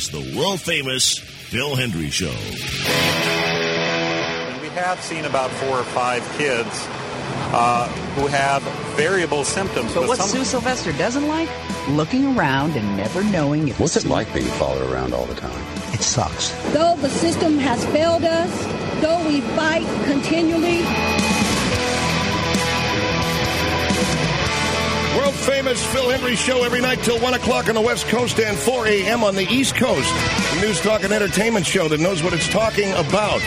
is the world-famous Phil Hendrie Show. We have seen about 4 or 5 kids who have variable symptoms. But what Sue Sylvester doesn't like? Looking around and never knowing if... What's it like being followed around all the time? It sucks. Though the system has failed us, though we fight continually... World-famous Phil Hendrie Show every night till 1 o'clock on the West Coast and 4 a.m. on the East Coast. The News, Talk, and Entertainment show that knows what it's talking about.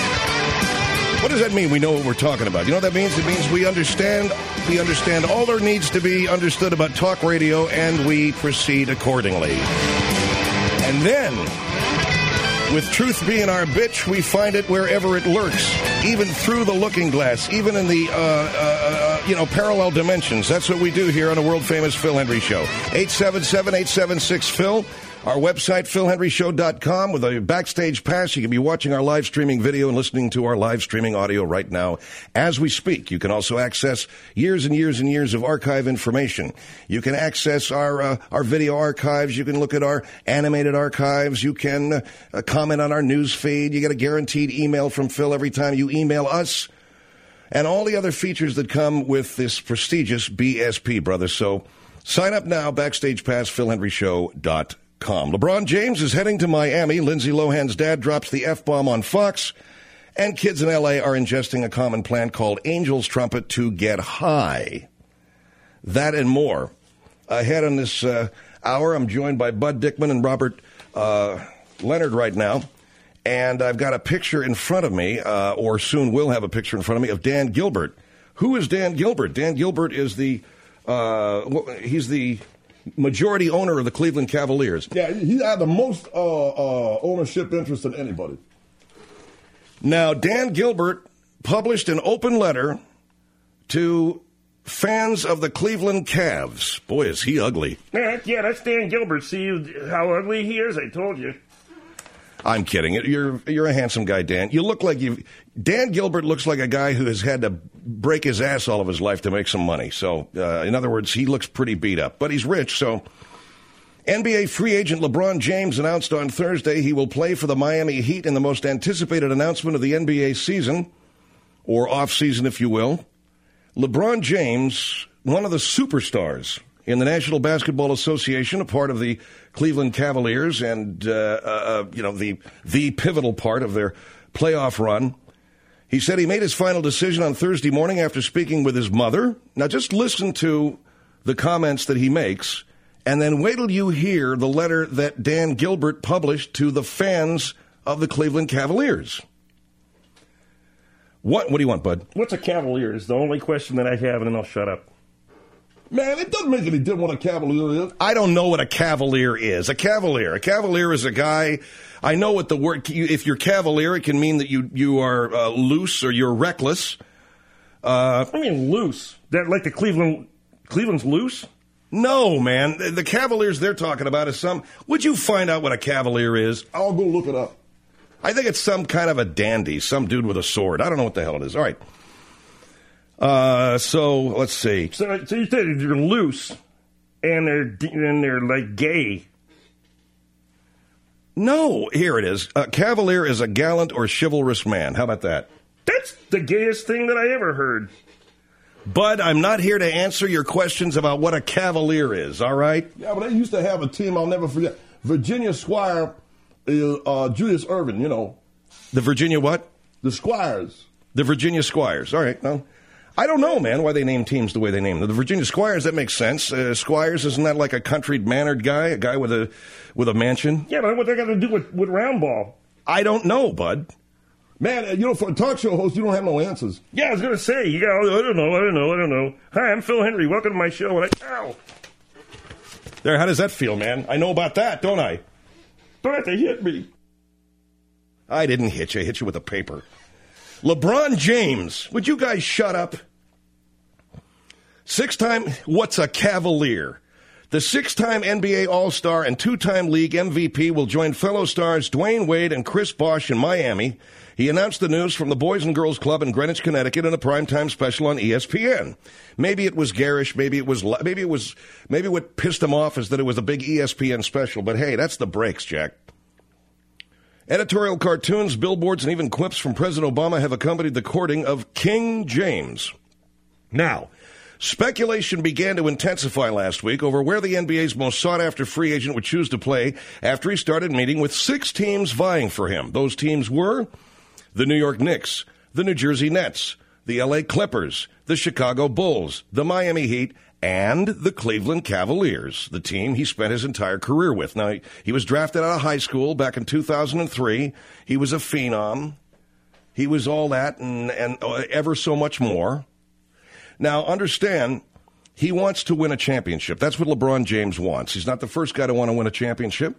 What does that mean, we know what we're talking about? You know what that means? It means we understand all there needs to be understood about talk radio, and we proceed accordingly. And then, with truth being our bitch, we find it wherever it lurks, even through the looking glass, even in the, parallel dimensions. That's what we do here on the world-famous Phil Hendrie Show. 877-876-PHIL. Our website, philhendrieshow.com. With a backstage pass, you can be watching our live streaming video and listening to our live streaming audio right now as we speak. You can also access years and years and years of archive information. You can access our video archives. You can look at our animated archives. You can comment on our news feed. You get a guaranteed email from Phil every time you email us. And all the other features that come with this prestigious BSP, brother. So sign up now, Backstage Pass, philhendrieshow.com. LeBron James is heading to Miami. Lindsay Lohan's dad drops the F-bomb on Fox. And kids in L.A. are ingesting a common plant called Angel's Trumpet to get high. That and more. Ahead on this hour, I'm joined by Bud Dickman and Robert Leonard right now. And I've got a picture in front of me, or soon will have a picture in front of me, of Dan Gilbert. Who is Dan Gilbert? Dan Gilbert is he's the majority owner of the Cleveland Cavaliers. Yeah, he had the most ownership interest in anybody. Now, Dan Gilbert published an open letter to fans of the Cleveland Cavs. Boy, is he ugly. Yeah, that's Dan Gilbert. See how ugly he is? I told you. I'm kidding. You're a handsome guy, Dan. You look like Dan Gilbert looks like a guy who has had to break his ass all of his life to make some money. So, in other words, he looks pretty beat up. But he's rich, so... NBA free agent LeBron James announced on Thursday he will play for the Miami Heat in the most anticipated announcement of the NBA season, or off-season, if you will. LeBron James, one of the superstars in the National Basketball Association, a part of the Cleveland Cavaliers and, the pivotal part of their playoff run. He said he made his final decision on Thursday morning after speaking with his mother. Now, just listen to the comments that he makes, and then wait till you hear the letter that Dan Gilbert published to the fans of the Cleveland Cavaliers. What do you want, Bud? What's a Cavalier is the only question that I have, and then I'll shut up. Man, it doesn't make any difference what a Cavalier is. I don't know what a Cavalier is. A Cavalier is a guy. I know what the word. If you're Cavalier, it can mean that you are loose or you're reckless. I mean loose. That like the Cleveland's loose? No, man. The Cavaliers they're talking about is some. Would you find out what a Cavalier is? I'll go look it up. I think it's some kind of a dandy, some dude with a sword. I don't know what the hell it is. All right. So let's see. So you said they're loose, and they're like gay. No, here it is. A Cavalier is a gallant or chivalrous man. How about that? That's the gayest thing that I ever heard. Bud, I'm not here to answer your questions about what a Cavalier is. All right? Yeah, but they used to have a team I'll never forget. Virginia Squire, Julius Erving. You know. The Virginia what? The Squires. The Virginia Squires. All right. Well, I don't know, man, why they name teams the way they name them. The Virginia Squires, that makes sense. Squires, isn't that like a country mannered guy, a guy with a mansion? Yeah, but what they got to do with round ball? I don't know, Bud. Man, for a talk show host, you don't have no answers. Yeah, I was going to say, I don't know. Hi, I'm Phil Hendrie. Welcome to my show. Ow. There, how does that feel, man? I know about that, don't I? Don't have to hit me. I didn't hit you. I hit you with a paper. LeBron James, would you guys shut up? What's a Cavalier? The 6-time NBA All-Star and 2-time league MVP will join fellow stars Dwayne Wade and Chris Bosh in Miami. He announced the news from the Boys and Girls Club in Greenwich, Connecticut in a primetime special on ESPN. Maybe it was garish, maybe what pissed him off is that it was a big ESPN special, but hey, that's the breaks, Jack. Editorial cartoons, billboards, and even quips from President Obama have accompanied the courting of King James. Now, speculation began to intensify last week over where the NBA's most sought-after free agent would choose to play after he started meeting with 6 teams vying for him. Those teams were the New York Knicks, the New Jersey Nets, the LA Clippers, the Chicago Bulls, the Miami Heat, and the Cleveland Cavaliers, the team he spent his entire career with. Now, he was drafted out of high school back in 2003. He was a phenom. He was all that and ever so much more. Now, understand, he wants to win a championship. That's what LeBron James wants. He's not the first guy to want to win a championship.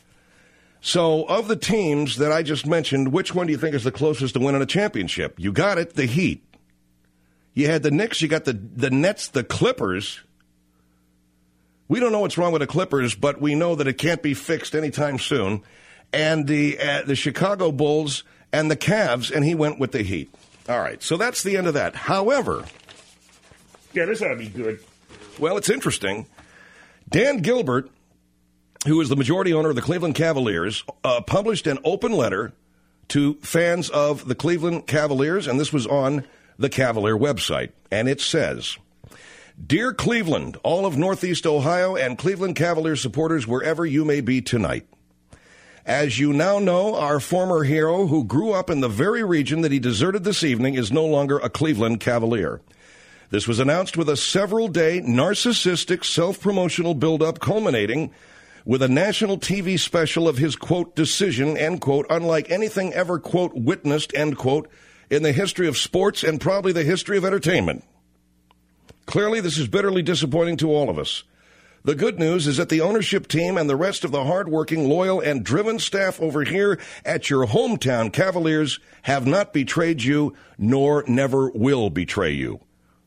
So, of the teams that I just mentioned, which one do you think is the closest to winning a championship? You got it, the Heat. You had the Knicks, you got the Nets, the Clippers. We don't know what's wrong with the Clippers, but we know that it can't be fixed anytime soon. And the Chicago Bulls and the Cavs, and he went with the Heat. All right, so that's the end of that. However... Yeah, this ought to be good. Well, it's interesting. Dan Gilbert, who is the majority owner of the Cleveland Cavaliers, published an open letter to fans of the Cleveland Cavaliers, and this was on the Cavalier website, and it says, "Dear Cleveland, all of Northeast Ohio and Cleveland Cavaliers supporters wherever you may be tonight. As you now know, our former hero who grew up in the very region that he deserted this evening is no longer a Cleveland Cavalier. This was announced with a several-day narcissistic self-promotional build-up culminating with a national TV special of his, quote, decision, end quote, unlike anything ever, quote, witnessed, end quote, in the history of sports and probably the history of entertainment. Clearly, this is bitterly disappointing to all of us. The good news is that the ownership team and the rest of the hardworking, loyal, and driven staff over here at your hometown Cavaliers have not betrayed you, nor never will betray you."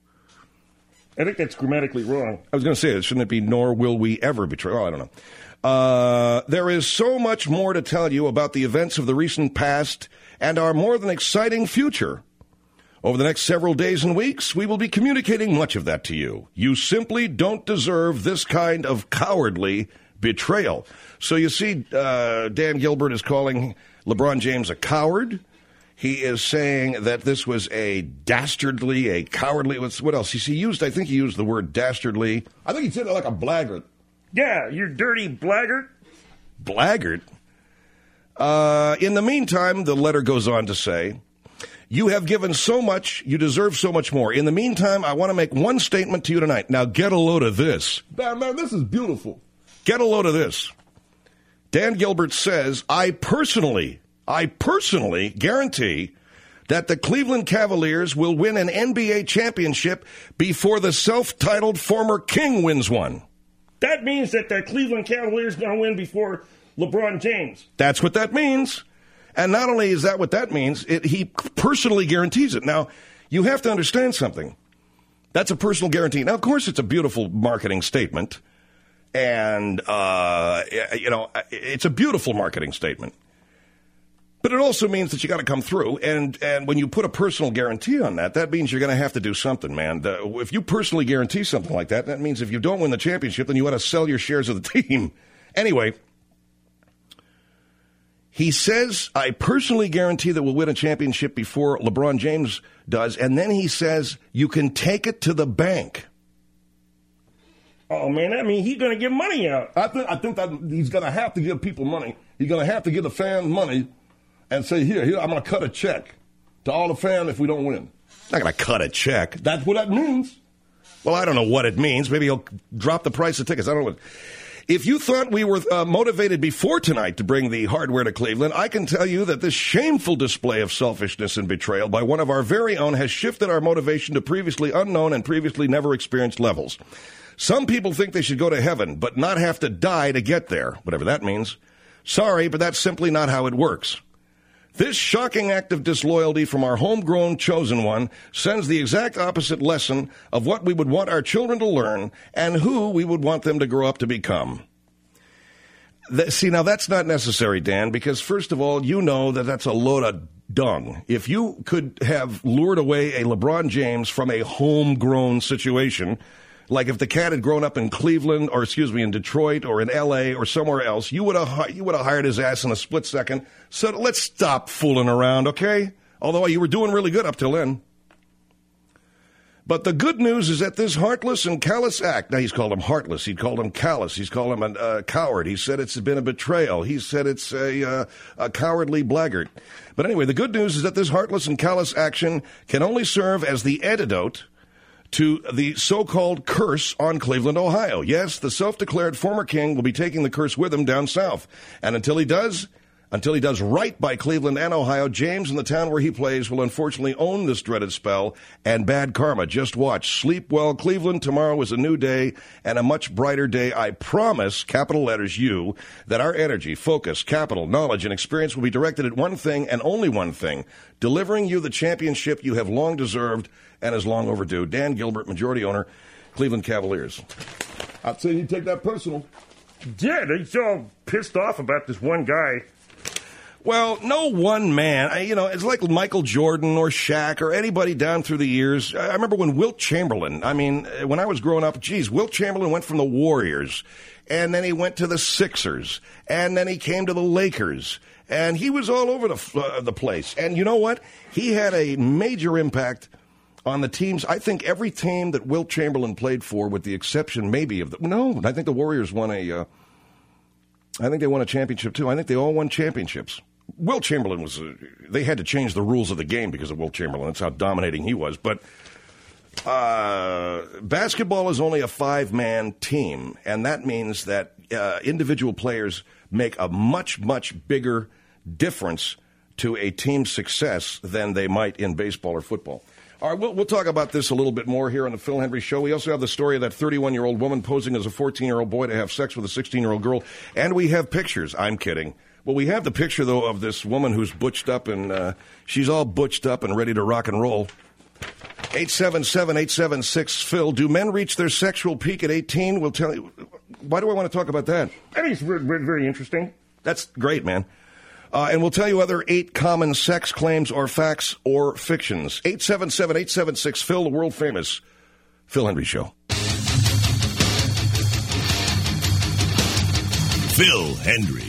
I think that's grammatically wrong. I was going to say, shouldn't it be, nor will we ever betray? Oh, I don't know. There is so much more to tell you about the events of the recent past and our more than exciting future. Over the next several days and weeks, we will be communicating much of that to you. You simply don't deserve this kind of cowardly betrayal. So you see, Dan Gilbert is calling LeBron James a coward. He is saying that this was a dastardly, a cowardly, what else? He used the word dastardly. I think he said it like a blackguard. Yeah, you dirty blackguard. Blackguard? In the meantime, the letter goes on to say, "You have given so much, you deserve so much more. In the meantime, I want to make one statement to you tonight." Now, get a load of this. Man, this is beautiful. Get a load of this. Dan Gilbert says, I personally guarantee that the Cleveland Cavaliers will win an NBA championship before the self-titled former king wins one. That means that the Cleveland Cavaliers are going to win before LeBron James. That's what that means. And not only is that what that means, he personally guarantees it. Now, you have to understand something. That's a personal guarantee. Now, of course, it's a beautiful marketing statement. And, it's a beautiful marketing statement. But it also means that you got to come through, and when you put a personal guarantee on that, that means you're going to have to do something, man. If you personally guarantee something like that, that means if you don't win the championship, then you got to sell your shares of the team. Anyway, he says, I personally guarantee that we'll win a championship before LeBron James does, and then he says, you can take it to the bank. Oh, man, that means he's going to give money out. I think that he's going to have to give people money. He's going to have to give the fans money and say, here, I'm going to cut a check to all the fans if we don't win. Not going to cut a check. That's what that means. Well, I don't know what it means. Maybe he'll drop the price of tickets. I don't know what. If you thought we were motivated before tonight to bring the hardware to Cleveland, I can tell you that this shameful display of selfishness and betrayal by one of our very own has shifted our motivation to previously unknown and previously never experienced levels. Some people think they should go to heaven, but not have to die to get there, whatever that means. Sorry, but that's simply not how it works. This shocking act of disloyalty from our homegrown chosen one sends the exact opposite lesson of what we would want our children to learn and who we would want them to grow up to become. See, now that's not necessary, Dan, because first of all, you know that that's a load of dung. If you could have lured away a LeBron James from a homegrown situation, Like if the cat had grown up in Cleveland, or in Detroit, or in L.A., or somewhere else, you would have hired his ass in a split second. So let's stop fooling around, okay? Although you were doing really good up till then. But the good news is that this heartless and callous act, now he's called him heartless, he called him callous, he's called him a coward, he said it's been a betrayal, he said it's a cowardly blackguard. But anyway, the good news is that this heartless and callous action can only serve as the antidote to the so-called curse on Cleveland, Ohio. Yes, the self-declared former king will be taking the curse with him down south. And until he does right by Cleveland and Ohio, James and the town where he plays will unfortunately own this dreaded spell and bad karma. Just watch. Sleep well, Cleveland. Tomorrow is a new day and a much brighter day. I promise, capital letters U, that our energy, focus, capital, knowledge, and experience will be directed at one thing and only one thing, delivering you the championship you have long deserved and is long overdue. Dan Gilbert, majority owner, Cleveland Cavaliers. I'd say you take that personal. Yeah, he's all pissed off about this one guy. Well, no one man. It's like Michael Jordan or Shaq or anybody down through the years. I remember when Wilt Chamberlain, when I was growing up, Wilt Chamberlain went from the Warriors, and then he went to the Sixers, and then he came to the Lakers, and he was all over the place. And you know what? He had a major impact on the teams. I think every team that Wilt Chamberlain played for, with the exception maybe of I think the Warriors won I think they won a championship too. I think they all won championships. Wilt Chamberlain they had to change the rules of the game because of Wilt Chamberlain. That's how dominating he was. But basketball is only a 5-man team, and that means that individual players make a much, much bigger difference to a team's success than they might in baseball or football. All right, we'll talk about this a little bit more here on the Phil Hendrie Show. We also have the story of that 31-year-old woman posing as a 14-year-old boy to have sex with a 16-year-old girl, and we have pictures. I'm kidding. Well, we have the picture, though, of this woman who's butched up, and she's all butched up and ready to rock and roll. 877-876-PHIL. Do men reach their sexual peak at 18? We'll tell you. Why do I want to talk about that? I think it's very interesting. That's great, man. And we'll tell you other 8 common sex claims or facts or fictions. 877-876-PHIL, the world-famous Phil Hendrie Show. Phil Hendrie.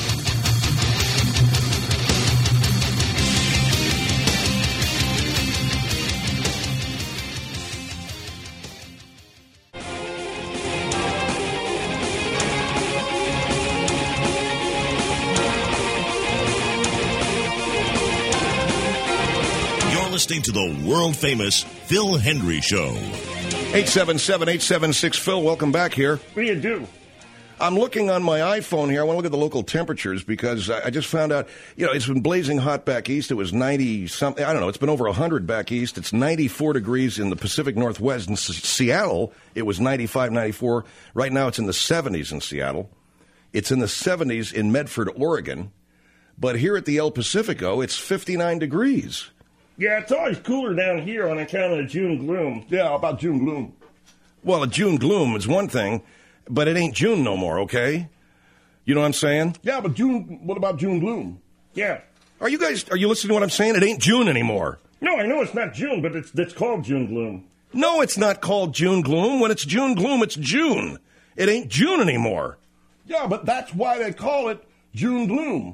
Listening to the world-famous Phil Hendrie Show. 877-876-PHIL. Welcome back here. What do you do? I'm looking on my iPhone here. I want to look at the local temperatures because I just found out, it's been blazing hot back east. It was 90-something. I don't know. It's been over 100 back east. It's 94 degrees in the Pacific Northwest. In Seattle, it was 95, 94. Right now, it's in the 70s in Seattle. It's in the 70s in Medford, Oregon. But here at the El Pacifico, it's 59 degrees. Yeah, it's always cooler down here on account of the June gloom. Yeah, about June gloom. Well, a June gloom is one thing, but it ain't June no more, okay? You know what I'm saying? Yeah, but what about June gloom? Yeah. Are you listening to what I'm saying? It ain't June anymore. No, I know it's not June, but it's called June gloom. No, it's not called June gloom. When it's June gloom, it's June. It ain't June anymore. Yeah, but that's why they call it June gloom.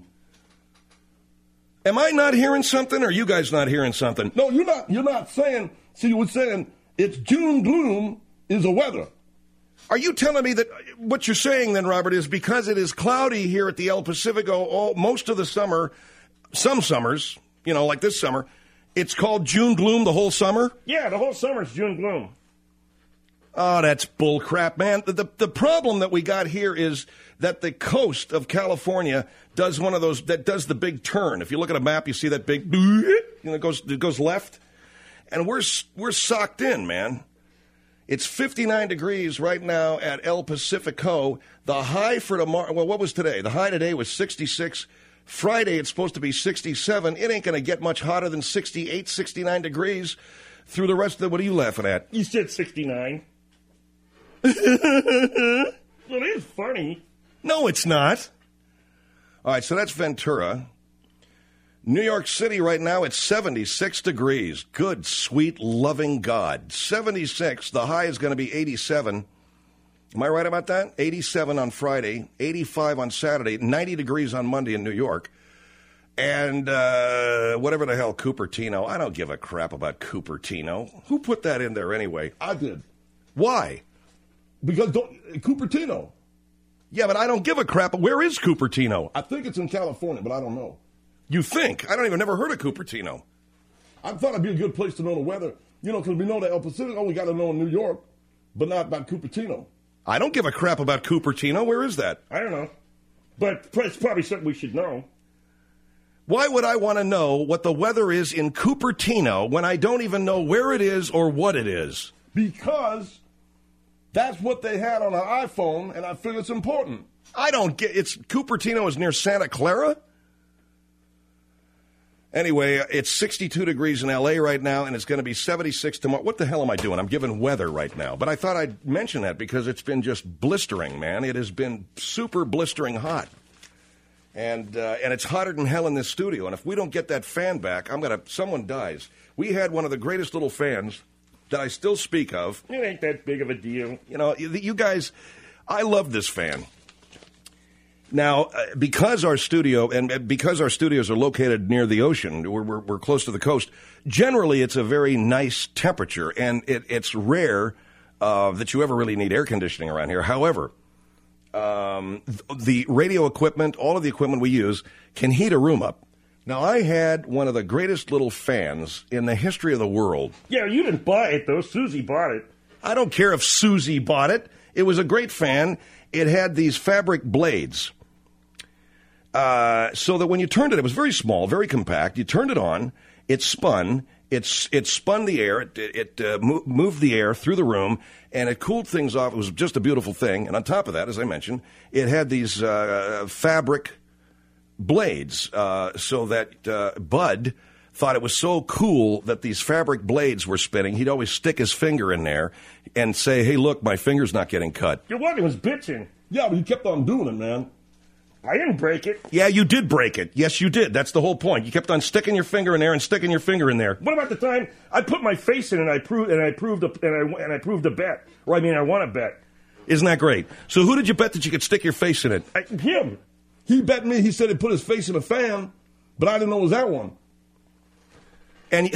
Am I not hearing something, or are you guys not hearing something? No, you're not saying, see, you were saying it's June gloom is a weather. Are you telling me that what you're saying then, Robert, is because it is cloudy here at the El Pacifico most of the summer, some summers, like this summer, it's called June gloom the whole summer? Yeah, the whole summer's June gloom. Oh, that's bull crap, man. The problem that we got here is that the coast of California does one of those, that does the big turn. If you look at a map, you see that big, it goes left. And we're socked in, man. It's 59 degrees right now at El Pacifico. The high for tomorrow, well, what was today? The high today was 66. Friday, it's supposed to be 67. It ain't going to get much hotter than 68, 69 degrees through the rest of the, what are you laughing at? You said 69. Well, it is funny. No, it's not. All right, so that's Ventura. New York City right now, it's 76 degrees. Good, sweet, loving God. 76. The high is going to be 87. Am I right about that? 87 on Friday, 85 on Saturday, 90 degrees on Monday in New York. And whatever the hell, Cupertino. I don't give a crap about Cupertino. Who put that in there anyway? I did. Why? Because Cupertino. Yeah, but I don't give a crap. Where is Cupertino? I think it's in California, but I don't know. You think? I don't even never heard of Cupertino. I thought it'd be a good place to know the weather. You know, because we know that El Pacifico, we got to know in New York, but not about Cupertino. I don't give a crap about Cupertino. Where is that? I don't know. But it's probably something we should know. Why would I want to know what the weather is in Cupertino when I don't even know where it is or what it is? Because that's what they had on an iPhone, and I figure it's important. I don't get it's Cupertino is near Santa Clara? Anyway, it's 62 degrees in L.A. right now, and it's going to be 76 tomorrow. What the hell am I doing? I'm giving weather right now. But I thought I'd mention that because it's been just blistering, man. It has been super blistering hot. And it's hotter than hell in this studio. And if we don't get that fan back, someone dies. We had one of the greatest little fans that I still speak of. It ain't that big of a deal. You know, you guys, I love this fan. Now, because our studios are located near the ocean, we're close to the coast, generally it's a very nice temperature, and it's rare that you ever really need air conditioning around here. However, the radio equipment, all of the equipment we use, can heat a room up. Now, I had one of the greatest little fans in the history of the world. Yeah, you didn't buy it, though. Susie bought it. I don't care if Susie bought it. It was a great fan. It had these fabric blades. So that when you turned it was very small, very compact. You turned it on, it spun, it spun the air, it moved the air through the room, and it cooled things off. It was just a beautiful thing. And on top of that, as I mentioned, it had these fabric blades, so that Bud thought it was so cool that these fabric blades were spinning. He'd always stick his finger in there and say, hey, look, my finger's not getting cut. Your wife was bitching. Yeah, but you kept on doing it, man. I didn't break it. Yeah, you did break it. Yes, you did. That's the whole point. You kept on sticking your finger in there and sticking your finger in there. What about the time I put my face in and I proved a bet? Or I won a bet. Isn't that great? So who did you bet that you could stick your face in it? Him. He bet me. He said he put his face in a fan, but I didn't know it was that one. And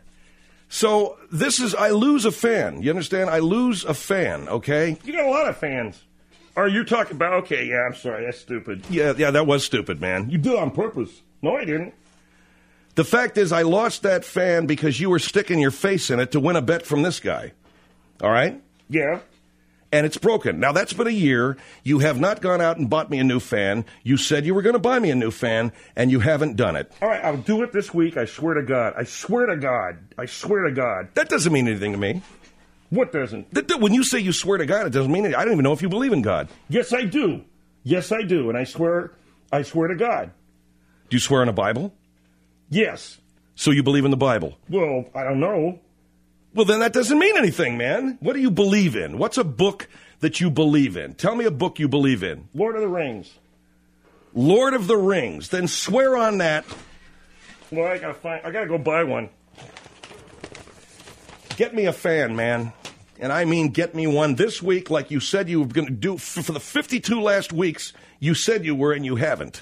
so I lose a fan. You understand? I lose a fan. Okay. You got a lot of fans. Are you talking about, okay, yeah, I'm sorry, that's stupid. Yeah, that was stupid, man. You did it on purpose. No, I didn't. The fact is I lost that fan because you were sticking your face in it to win a bet from this guy. All right? Yeah. And it's broken. Now, that's been a year. You have not gone out and bought me a new fan. You said you were going to buy me a new fan, and you haven't done it. All right, I'll do it this week. I swear to God. I swear to God. I swear to God. That doesn't mean anything to me. What doesn't? When you say you swear to God, it doesn't mean anything. I don't even know if you believe in God. Yes, I do. Yes, I do. And I swear to God. Do you swear on a Bible? Yes. So you believe in the Bible? Well, I don't know. Well, then that doesn't mean anything, man. What do you believe in? What's a book that you believe in? Tell me a book you believe in. Lord of the Rings. Lord of the Rings. Then swear on that. Well, I gotta go buy one. Get me a fan, man. And I mean get me one this week like you said you were going to do. For the 52 last weeks, you said you were and you haven't.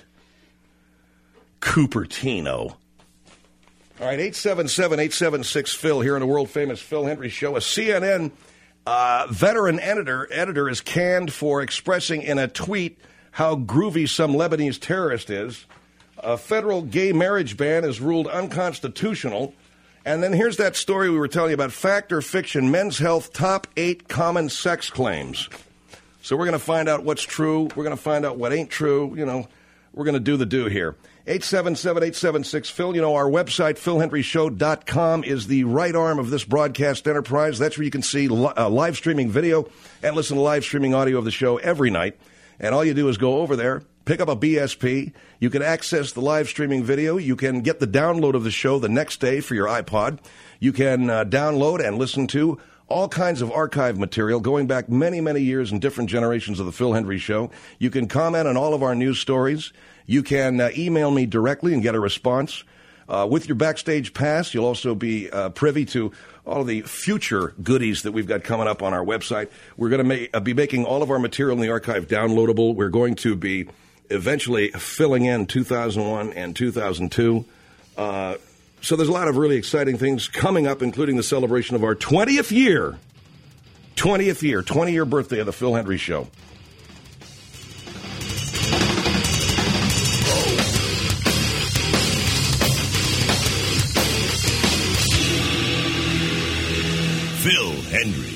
Cupertino. All right, 877-876-PHIL here on the world-famous Phil Hendrie Show. A CNN veteran editor is canned for expressing in a tweet how groovy some Lebanese terrorist is. A federal gay marriage ban is ruled unconstitutional. And then here's that story we were telling you about, fact or fiction, Men's Health top 8 common sex claims. So we're going to find out what's true. We're going to find out what ain't true. You know, we're going to do the do here. 877-876-PHIL. You know, our website, PhilHenryShow.com, is the right arm of this broadcast enterprise. That's where you can see live streaming video and listen to live streaming audio of the show every night. And all you do is go over there, pick up a BSP. You can access the live streaming video. You can get the download of the show the next day for your iPod. You can download and listen to all kinds of archive material going back many, many years in different generations of the Phil Hendrie Show. You can comment on all of our news stories. You can email me directly and get a response. With your Backstage Pass, you'll also be privy to all of the future goodies that we've got coming up on our website. We're going to be making all of our material in the archive downloadable. We're going to be eventually filling in 2001 and 2002. So there's a lot of really exciting things coming up, including the celebration of our 20-year birthday of the Phil Hendrie Show. Phil Hendrie.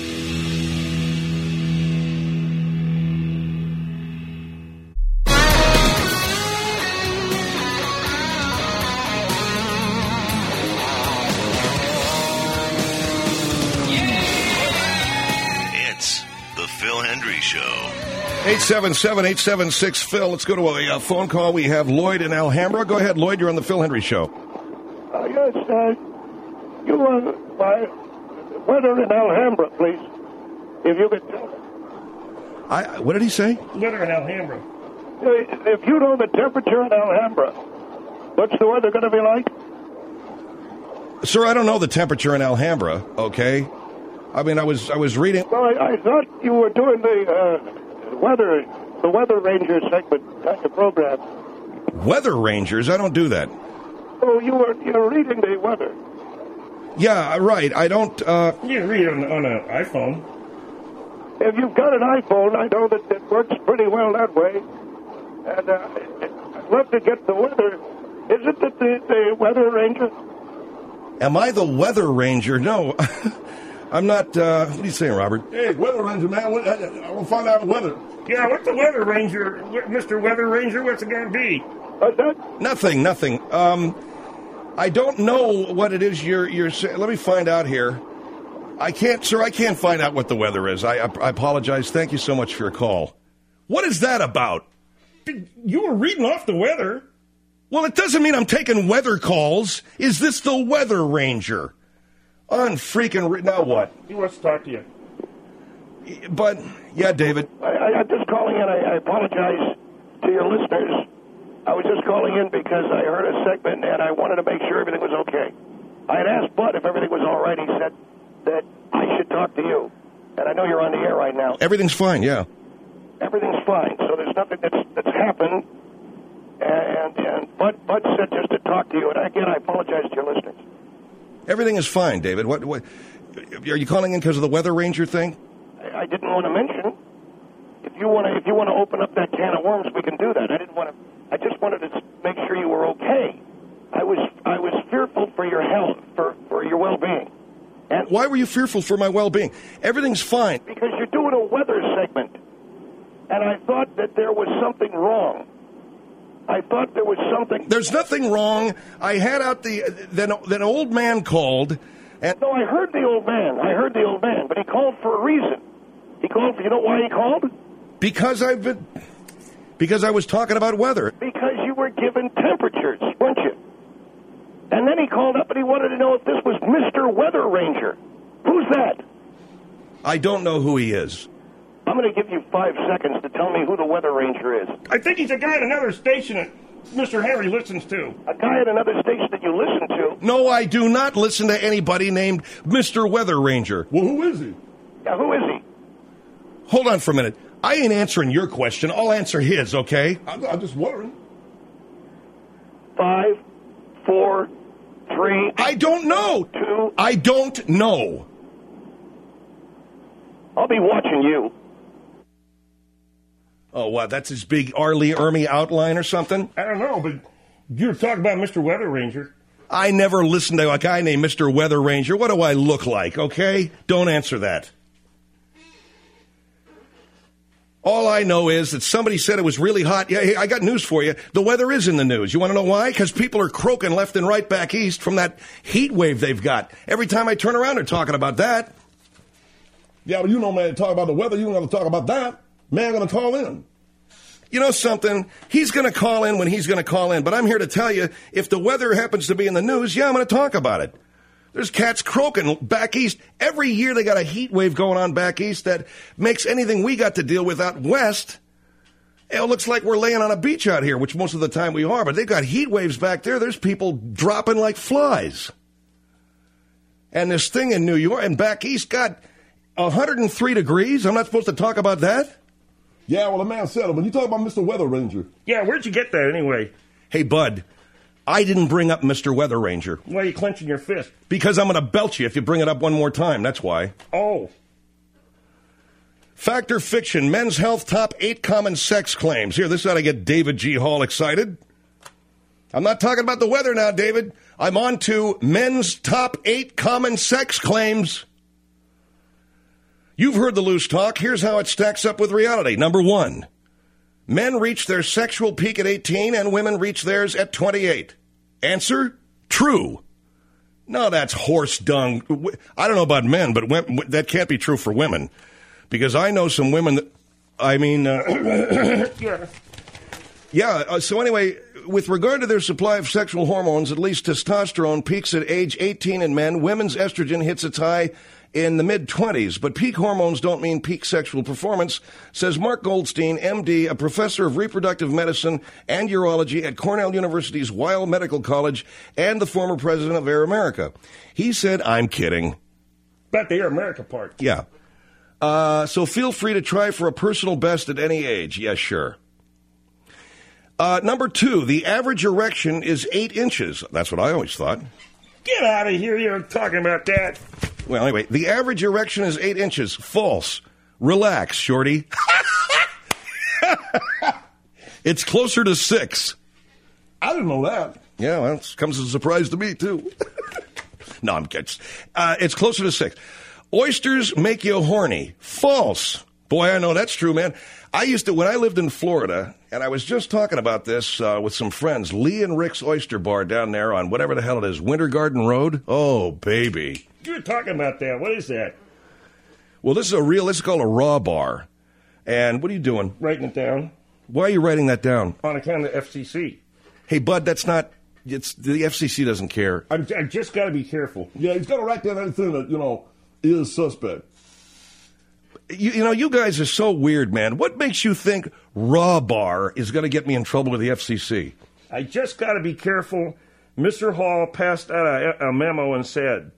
It's the Phil Hendrie Show. 877-876-PHIL. Let's go to a phone call. We have Lloyd in Alhambra. Go ahead, Lloyd. You're on the Phil Hendrie Show. Yes, you want my weather in Alhambra, please. If you could tell me. What did he say? Weather in Alhambra. If you know the temperature in Alhambra, what's the weather going to be like? Sir, I don't know the temperature in Alhambra, okay? I mean, I was reading... Well, I thought you were doing the Weather Ranger segment kind of program. Weather Rangers? I don't do that. Oh, you're reading the weather. Yeah, right. I don't... You can read it on an iPhone. If you've got an iPhone, I know that it works pretty well that way. And I'd love to get the weather. Isn't it the Weather Ranger? Am I the Weather Ranger? No. I'm not... what are you saying, Robert? Hey, Weather Ranger, man. I want to find out the weather. Yeah, what's the Weather Ranger? Mr. Weather Ranger, what's it going to be? Nothing. I don't know what it is you're saying. Let me find out here. I can't find out what the weather is. I apologize. Thank you so much for your call. What is that about? You were reading off the weather. Well, it doesn't mean I'm taking weather calls. Is this the Weather Ranger? Unfreaking... Now what? He wants to talk to you. But, yeah, David. I'm just calling in. I apologize to your listeners. I was just calling in because I heard a segment and I wanted to make sure everything was okay. I had asked Bud if everything was all right. He said that I should talk to you. And I know you're on the air right now. Everything's fine, yeah. Everything's fine. So there's nothing that's happened. And Bud said just to talk to you. And again, I apologize to your listeners. Everything is fine, David. What are you calling in because of the Weather Ranger thing? I didn't want to mention. If you want to open up that can of worms, we can do that. I just wanted to make sure you were okay. I was fearful for your health, for your well-being. And why were you fearful for my well-being? Everything's fine. Because you're doing a weather segment, and I thought that there was something wrong. I thought there was something. There's nothing wrong. I had out then old man called. And no, I heard the old man, but he called for a reason. He called. You know why he called? Because I was talking about weather. Because you were given temperatures, weren't you? And then he called up and he wanted to know if this was Mr. Weather Ranger. Who's that? I don't know who he is. I'm going to give you 5 seconds to tell me who the Weather Ranger is. I think he's a guy at another station that Mr. Henry listens to. A guy at another station that you listen to? No, I do not listen to anybody named Mr. Weather Ranger. Well, who is he? Yeah, who is he? Hold on for a minute. I ain't answering your question. I'll answer his, okay? I'm just wondering. 5, 4, 3... I don't know. 2... I don't know. I'll be watching you. Oh, what? That's his big R. Lee Ermey outline or something? I don't know, but you were talking about Mr. Weather Ranger. I never listened to a guy named Mr. Weather Ranger. What do I look like, okay? Don't answer that. All I know is that somebody said it was really hot. Yeah, hey, I got news for you. The weather is in the news. You want to know why? Because people are croaking left and right back east from that heat wave they've got. Every time I turn around, they're talking about that. Yeah, but you know, man, talk about the weather. You don't have to talk about that. Man going to call in. You know something? He's going to call in when he's going to call in. But I'm here to tell you, if the weather happens to be in the news, yeah, I'm going to talk about it. There's cats croaking back east. Every year they got a heat wave going on back east that makes anything we got to deal with out west It looks like we're laying on a beach out here, which most of the time we are, but they've got heat waves back there. There's people dropping like flies. And this thing in New York and back east got 103 degrees. I'm not supposed to talk about that? Yeah, well, the man said it. When you talk about Mr. Weather Ranger. Yeah, where'd you get that anyway? Hey, bud, I didn't bring up Mr. Weather Ranger. Why are you clenching your fist? Because I'm going to belt you if you bring it up one more time. That's why. Oh. Fact or fiction, Men's Health top 8 common sex claims. Here, this ought to get David G. Hall excited. I'm not talking about the weather now, David. I'm on to men's top 8 common sex claims. You've heard the loose talk. Here's how it stacks up with reality. Number 1, men reach their sexual peak at 18 and women reach theirs at 28. Answer, true. No, that's horse dung. I don't know about men, but that can't be true for women. Because I know some women that, so anyway, with regard to their supply of sexual hormones, at least testosterone peaks at age 18 in men. Women's estrogen hits its high in the mid-20s. But peak hormones don't mean peak sexual performance, says Mark Goldstein, M.D., a professor of reproductive medicine and urology at Cornell University's Weill Medical College and the former president of Air America. He said, I'm kidding. About the Air America part. Yeah. So feel free to try for a personal best at any age. Yes, sure. Number 2, the average erection is 8 inches. That's what I always thought. Get out of here. You're talking about that. Well, anyway, the average erection is 8 inches. False. Relax, shorty. It's closer to 6. I didn't know that. Yeah, well, it comes as a surprise to me, too. No, I'm kidding. It's closer to 6. Oysters make you horny. False. Boy, I know that's true, man. When I lived in Florida, and I was just talking about this with some friends, Lee and Rick's Oyster Bar down there on whatever the hell it is, Winter Garden Road. Oh, baby. You were talking about that. What is that? Well, this is called a raw bar. And what are you doing? Writing it down. Why are you writing that down? On account of the FCC. Hey, bud, the FCC doesn't care. I just got to be careful. Yeah, he's got to write down anything that, is suspect. You guys are so weird, man. What makes you think raw bar is going to get me in trouble with the FCC? I just got to be careful. Mr. Hall passed out a memo and said.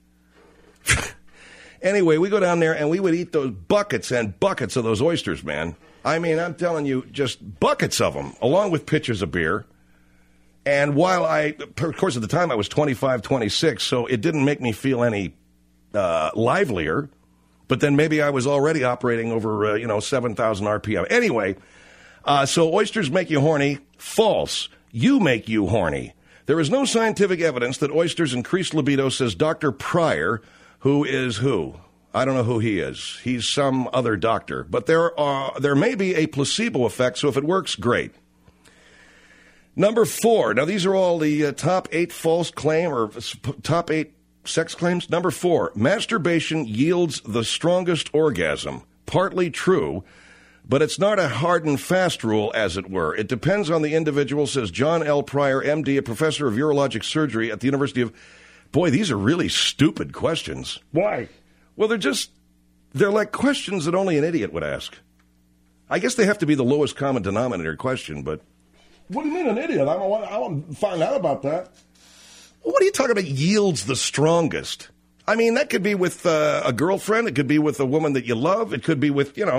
Anyway, we go down there and we would eat those buckets and buckets of those oysters, man. I mean, I'm telling you, just buckets of them, along with pitchers of beer. And while of course, at the time I was 25, 26, so it didn't make me feel any livelier. But then maybe I was already operating over, 7,000 RPM. Anyway, so oysters make you horny. False. You make you horny. There is no scientific evidence that oysters increase libido, says Dr. Pryor, who is who? I don't know who he is. He's some other doctor. But there may be a placebo effect, so if it works, great. Number 4. Now, these are all the top 8 false claim or top 8 sex claims. Number 4, masturbation yields the strongest orgasm. Partly true, but it's not a hard and fast rule, as it were. It depends on the individual, says John L. Pryor, M.D., a professor of urologic surgery at the University of... Boy, these are really stupid questions. Why? Well, they're like questions that only an idiot would ask. I guess they have to be the lowest common denominator question, but... What do you mean an idiot? I want to find out about that. What are you talking about yields the strongest? I mean, that could be with a girlfriend. It could be with a woman that you love. It could be with, in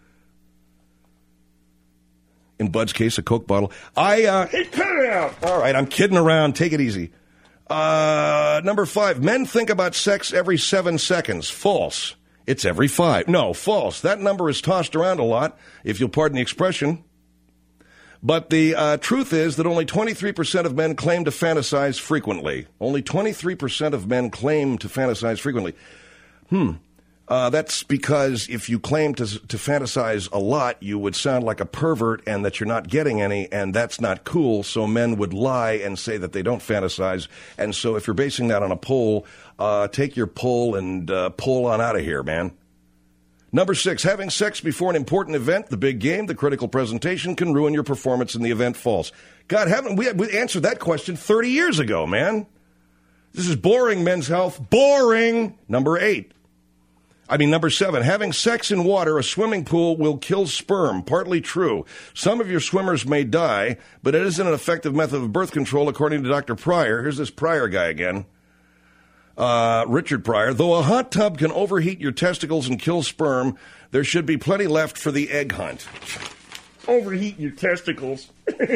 Bud's case, a Coke bottle. Hey, cut it out. All right, I'm kidding around. Take it easy. Number 5, men think about sex every 7 seconds. False. It's every 5. No, false. That number is tossed around a lot, if you'll pardon the expression. But the truth is that only 23% of men claim to fantasize frequently. Only 23% of men claim to fantasize frequently. That's because if you claim to fantasize a lot, you would sound like a pervert and that you're not getting any, and that's not cool, so men would lie and say that they don't fantasize. And so if you're basing that on a poll, take your poll and pull on out of here, man. Number 6, having sex before an important event, the big game, the critical presentation, can ruin your performance in the event. False. God, haven't we answered that question 30 years ago, man? This is boring, Men's Health. Boring. Number 8. Number 7, having sex in water, a swimming pool will kill sperm. Partly true. Some of your swimmers may die, but it isn't an effective method of birth control, according to Dr. Pryor. Here's this Pryor guy again. Richard Pryor. Though a hot tub can overheat your testicles and kill sperm, there should be plenty left for the egg hunt. Overheat your testicles.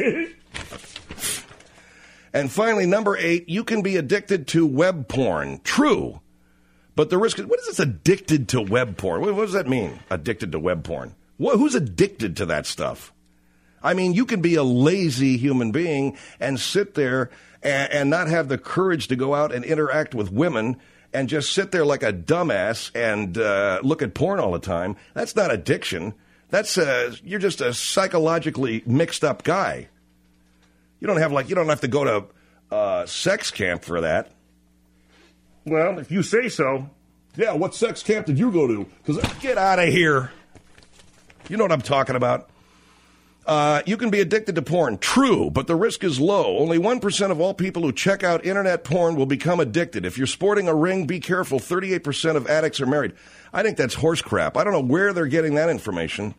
And finally, number 8, you can be addicted to web porn. True. But the risk is, what is this addicted to web porn? What does that mean, addicted to web porn? Who's addicted to that stuff? You can be a lazy human being and sit there and not have the courage to go out and interact with women and just sit there like a dumbass and look at porn all the time. That's not addiction. You're just a psychologically mixed up guy. You don't have to go to sex camp for that. Well, if you say so. Yeah, what sex camp did you go to? Get out of here. You know what I'm talking about. You can be addicted to porn. True, but the risk is low. Only 1% of all people who check out internet porn will become addicted. If you're sporting a ring, be careful. 38% of addicts are married. I think that's horse crap. I don't know where they're getting that information.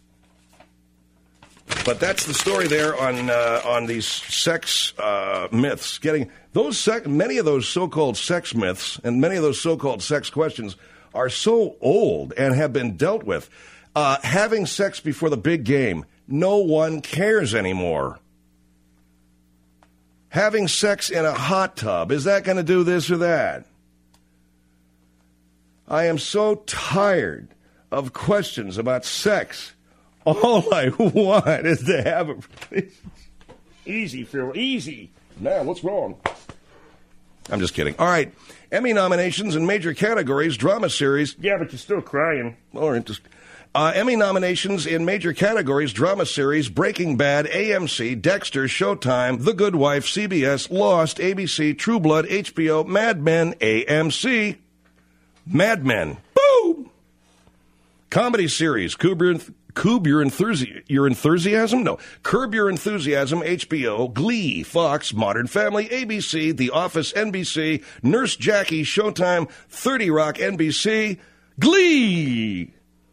But that's the story there on these sex myths. Many of those so-called sex myths and many of those so-called sex questions are so old and have been dealt with. Having sex before the big game, no one cares anymore. Having sex in a hot tub, is that going to do this or that? I am so tired of questions about sex. All I want is to have a relationship. Easy, Phil, easy. Man, what's wrong? I'm just kidding. All right. Emmy nominations in major categories, drama series. Yeah, but you're still crying. Emmy nominations in major categories, drama series, Breaking Bad, AMC, Dexter, Showtime, The Good Wife, CBS, Lost, ABC, True Blood, HBO, Mad Men, AMC. Mad Men. Boom! Comedy series, Curb Your Enthusiasm? No. Curb Your Enthusiasm, HBO, Glee, Fox, Modern Family, ABC, The Office, NBC, Nurse Jackie, Showtime, 30 Rock, NBC, Glee!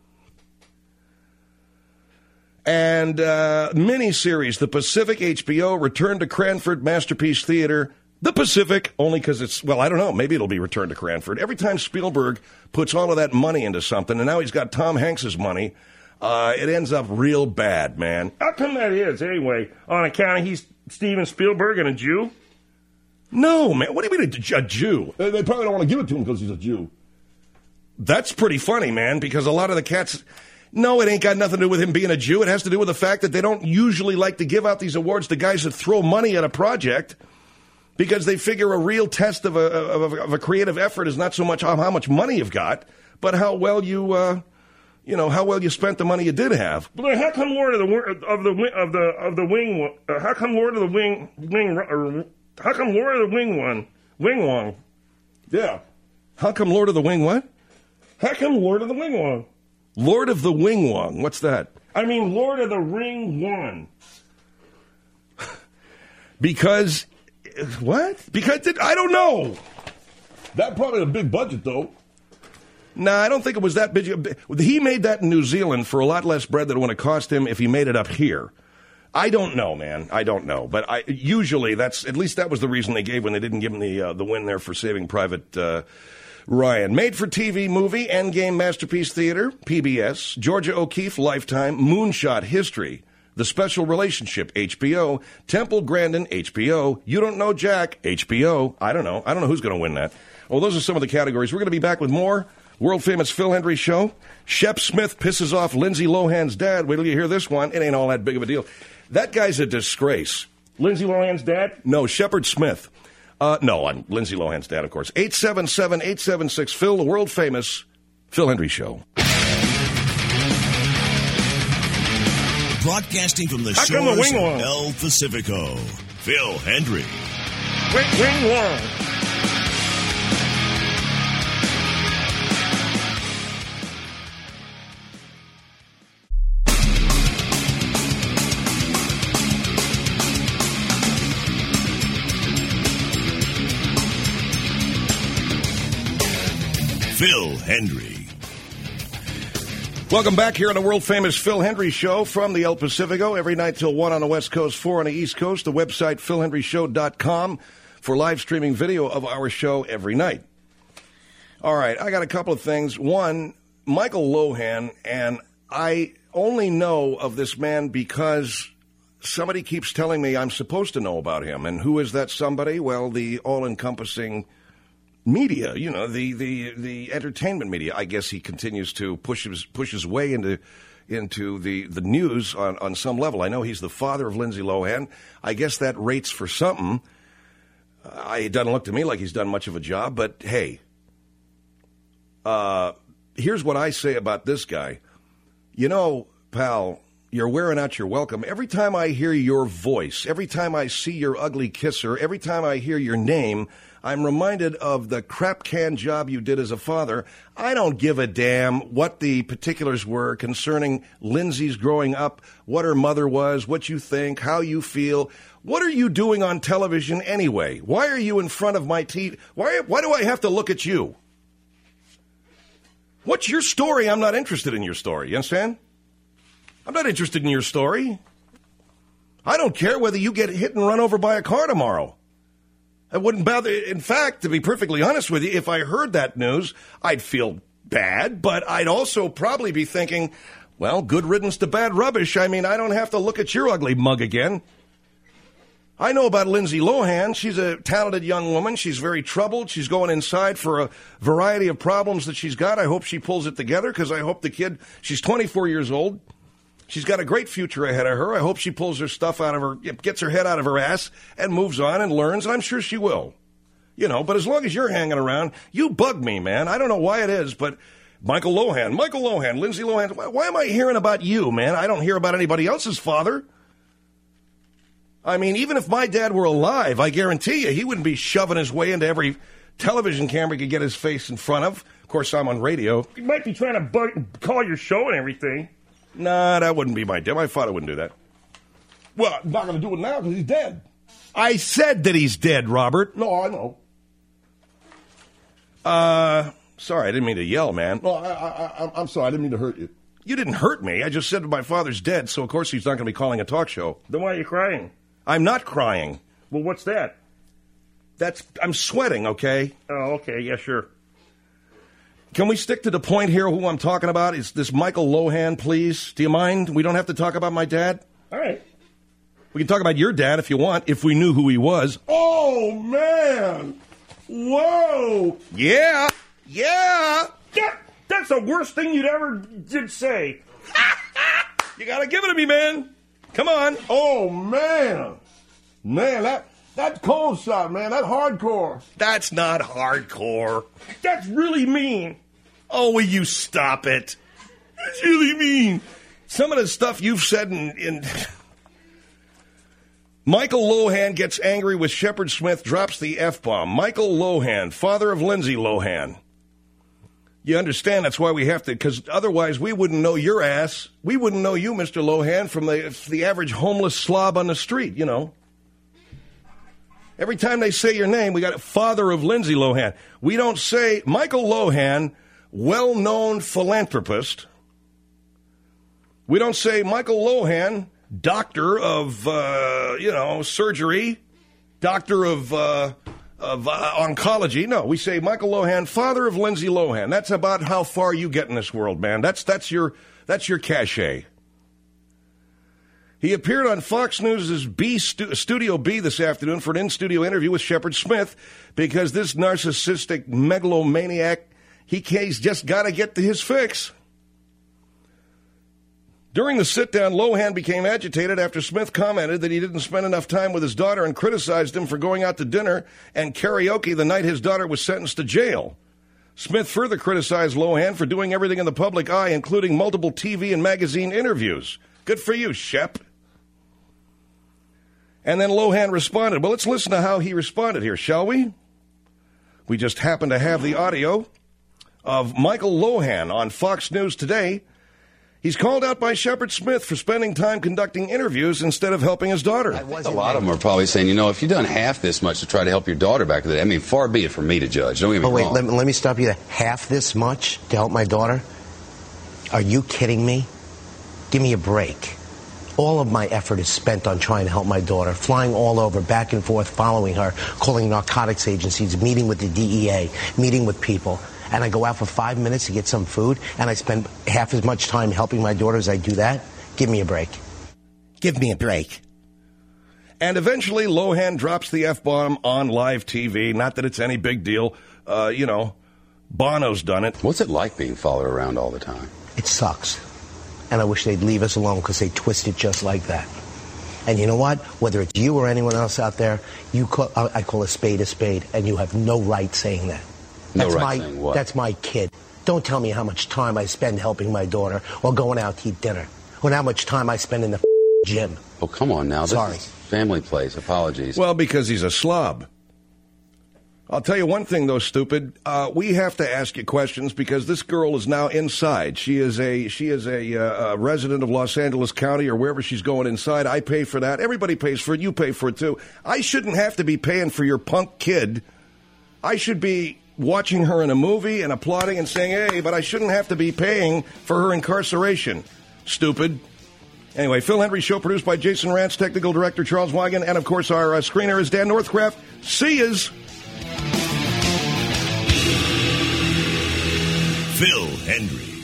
And miniseries, The Pacific, HBO, Return to Cranford, Masterpiece Theater, The Pacific, only because I don't know, maybe it'll be Return to Cranford. Every time Spielberg puts all of that money into something, and now he's got Tom Hanks's money, it ends up real bad, man. How come that is, anyway? On account of he's Steven Spielberg and a Jew? No, man. What do you mean a Jew? They probably don't want to give it to him because he's a Jew. That's pretty funny, man, because a lot of the cats... No, it ain't got nothing to do with him being a Jew. It has to do with the fact that they don't usually like to give out these awards to guys that throw money at a project because they figure a real test of a creative effort is not so much how much money you've got, but how well you... how well you spent the money you did have. But how come Lord of the Wing? How come Lord of the Wing won? Yeah. How come Lord of the Wing what? How come Lord of the Wing won? Lord of the Wing won. What's that? Lord of the Ring won. Because what? Because I don't know. That probably a big budget though. No, I don't think it was that big. He made that in New Zealand for a lot less bread than it would have cost him if he made it up here. I don't know, man. I don't know. But usually at least that was the reason they gave when they didn't give him the win there for Saving Private Ryan. Made-for-TV movie, Endgame Masterpiece Theater, PBS, Georgia O'Keeffe, Lifetime, Moonshot History, The Special Relationship, HBO, Temple Grandin, HBO, You Don't Know Jack, HBO. I don't know who's going to win that. Well, those are some of the categories. We're going to be back with more world-famous Phil Hendry Show. Shep Smith pisses off Lindsay Lohan's dad. Wait till you hear this one. It ain't all that big of a deal. That guy's a disgrace. Lindsay Lohan's dad? No, Shepard Smith. No, I'm Lindsay Lohan's dad, of course. 877-876-PHIL, the world-famous Phil Hendry Show. Broadcasting from the shores of El Pacifico, Phil Hendry. Wing Wong. Phil Hendry. Welcome back here on the world-famous Phil Hendry Show from the El Pacifico. Every night till 1 on the West Coast, 4 on the East Coast. The website, philhendryshow.com, for live streaming video of our show every night. All right, I got a couple of things. One, Michael Lohan, and I only know of this man because somebody keeps telling me I'm supposed to know about him. And who is that somebody? Well, the all-encompassing media, you know, the entertainment media. I guess he continues to push his way into the news on some level. I know he's the father of Lindsay Lohan. I guess that rates for something. It doesn't look to me like he's done much of a job, but hey, here's what I say about this guy. You know, pal, you're wearing out your welcome. Every time I hear your voice, every time I see your ugly kisser, every time I hear your name, I'm reminded of the crap can job you did as a father. I don't give a damn what the particulars were concerning Lindsay's growing up, what her mother was, what you think, how you feel. What are you doing on television anyway? Why are you in front of my TV? Why do I have to look at you? What's your story? I'm not interested in your story. You understand? I'm not interested in your story. I don't care whether you get hit and run over by a car tomorrow. I wouldn't bother. In fact, to be perfectly honest with you, if I heard that news, I'd feel bad, but I'd also probably be thinking, well, good riddance to bad rubbish. I mean, I don't have to look at your ugly mug again. I know about Lindsay Lohan. She's a talented young woman. She's very troubled. She's going inside for a variety of problems that she's got. I hope she pulls it together because I hope the kid, she's 24 years old. She's got a great future ahead of her. I hope she pulls her stuff out of her, gets her head out of her ass and moves on and learns. I'm sure she will. You know, but as long as you're hanging around, you bug me, man. I don't know why it is, but Michael Lohan, Lindsay Lohan, why am I hearing about you, man? I don't hear about anybody else's father. I mean, even if my dad were alive, I guarantee you he wouldn't be shoving his way into every television camera he could get his face in front of. Of course, I'm on radio. You might be trying to call your show and everything. Nah, that wouldn't be my dad. My father wouldn't do that. Well, I'm not going to do it now because he's dead. I said that he's dead, Robert. No, I know. Sorry, I didn't mean to yell, man. No, I'm sorry. I didn't mean to hurt you. You didn't hurt me. I just said that my father's dead, so of course he's not going to be calling a talk show. Then why are you crying? I'm not crying. Well, what's that? I'm sweating, okay? Oh, okay. Yeah, sure. Can we stick to the point here, who I'm talking about? Is this Michael Lohan, please? Do you mind? We don't have to talk about my dad? All right. We can talk about your dad if you want, if we knew who he was. Oh, man. Whoa. Yeah. That's the worst thing you'd ever did say. You got to give it to me, man. Come on. Oh, man. Man, that's cold shot, man. That's hardcore. That's not hardcore. That's really mean. Oh, will you stop it? That's really mean. Some of the stuff you've said in Michael Lohan gets angry with Shepard Smith, drops the F-bomb. Michael Lohan, father of Lindsay Lohan. You understand that's why we have to, because otherwise we wouldn't know your ass. We wouldn't know you, Mr. Lohan, from the average homeless slob on the street, you know. Every time they say your name, we got father of Lindsay Lohan. We don't say Michael Lohan, well-known philanthropist. We don't say Michael Lohan, doctor of, surgery, doctor of oncology. No, we say Michael Lohan, father of Lindsay Lohan. That's about how far you get in this world, man. That's your cachet. He appeared on Fox News' Studio B this afternoon for an in-studio interview with Shepard Smith because this narcissistic megalomaniac, he's just got to get to his fix. During the sit-down, Lohan became agitated after Smith commented that he didn't spend enough time with his daughter and criticized him for going out to dinner and karaoke the night his daughter was sentenced to jail. Smith further criticized Lohan for doing everything in the public eye, including multiple TV and magazine interviews. Good for you, Shep. And then Lohan responded. Well, let's listen to how he responded here, shall we? We just happen to have the audio of Michael Lohan on Fox News today. He's called out by Shepard Smith for spending time conducting interviews instead of helping his daughter. A lot of them are probably saying, if you've done half this much to try to help your daughter back to that, I mean, far be it from me to judge. Don't get me wrong. Let me stop you there. Half this much to help my daughter? Are you kidding me? Give me a break. All of my effort is spent on trying to help my daughter, flying all over, back and forth, following her, calling narcotics agencies, meeting with the DEA, meeting with people. And I go out for 5 minutes to get some food, and I spend half as much time helping my daughter as I do that? Give me a break. Give me a break. And eventually, Lohan drops the F-bomb on live TV. Not that it's any big deal. Bono's done it. What's it like being followed around all the time? It sucks. And I wish they'd leave us alone because they twist it just like that. And you know what? Whether it's you or anyone else out there, I call a spade, and you have no right saying that. Saying what? That's my kid. Don't tell me how much time I spend helping my daughter or going out to eat dinner or how much time I spend in the gym. Oh, come on now. Sorry. This is family place. Apologies. Well, because he's a slob. I'll tell you one thing, though, stupid. We have to ask you questions because this girl is now inside. She is a resident of Los Angeles County or wherever she's going inside. I pay for that. Everybody pays for it. You pay for it, too. I shouldn't have to be paying for your punk kid. I should be watching her in a movie and applauding and saying, hey, but I shouldn't have to be paying for her incarceration. Stupid. Anyway, Phil Hendrie Show produced by Jason Rantz, technical director Charles Wagon, and, of course, our screener is Dan Northcraft. See yous. Phil Hendrie.